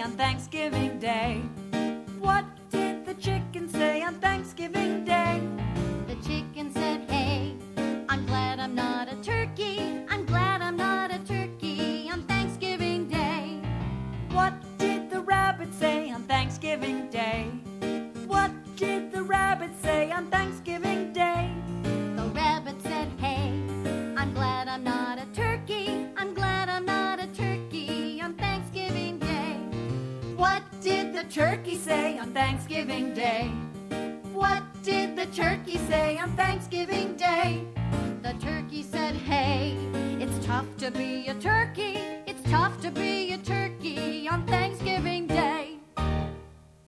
on Thanksgiving Day? What did the chicken say on Thanksgiving Day? The chicken said, hey, I'm glad I'm not a turkey. I'm glad I'm not a turkey on Thanksgiving Day. What did the rabbit say on Thanksgiving Day? What did the rabbit say on Thanksgiving Day? The rabbit said, hey, I'm glad I'm not a turkey. I'm glad I'm not a turkey on Thanksgiving Day. What did the turkey say on Thanksgiving Day? What did the turkey say on Thanksgiving Day? The turkey said, hey, it's tough to be a turkey. It's tough to be a turkey on Thanksgiving